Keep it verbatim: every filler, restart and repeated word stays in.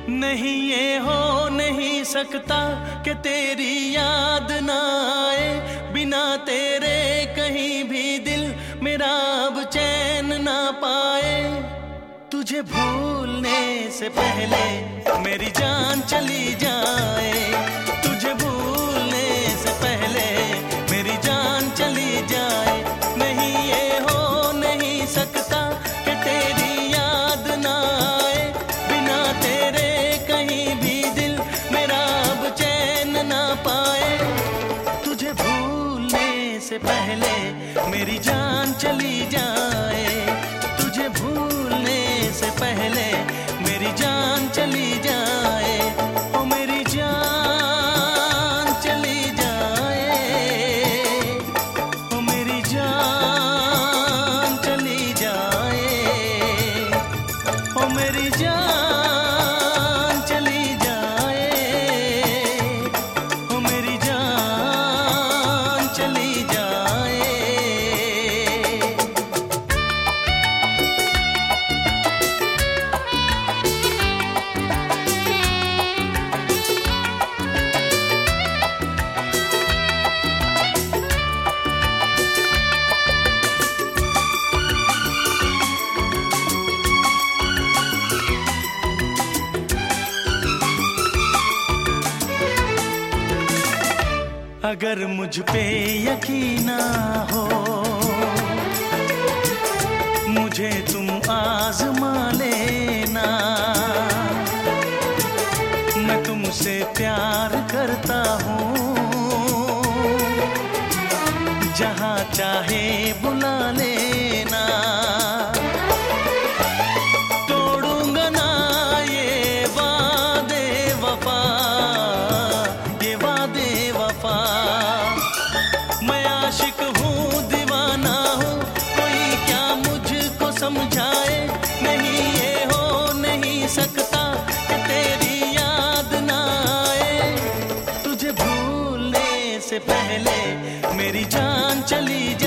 नहीं ये हो नहीं सकता कि तेरी याद ना आए, बिना तेरे कहीं भी दिल मेरा अब चैन ना पाए। तुझे भूलने से पहले मेरी जान चली जाए, तुझे भूलने से पहले मेरी जान चली जाए। नहीं ये हो नहीं सकता कि तेरी याद ना आए, बिना तेरे कहीं भी दिल मेरा अब चैन ना पाए। तुझे भूलने से पहले मेरी जान चली जाए, तुझे भूलने से पहले मेरी जान चली जाए। ओ मेरी जान चली जाए, ओ मेरी जान चली जाए, ओ मेरी जान चली जाए, ओ मेरी जान चली जाए। अगर मुझ पे यकीन ना हो, मुझे तुम आजमा लेना। मैं तुमसे प्यार करता हूँ, जहाँ चाहे बुला लेना। तोड़ूंगा ना ये वादे वफा, ये वादे वफा। मैं आशिक हूँ दीवाना हूँ, कोई क्या मुझको समझाए। नहीं ये हो नहीं सकता कि तेरी याद ना आए, तुझे भूलने से पहले मेरी जान चली जाए।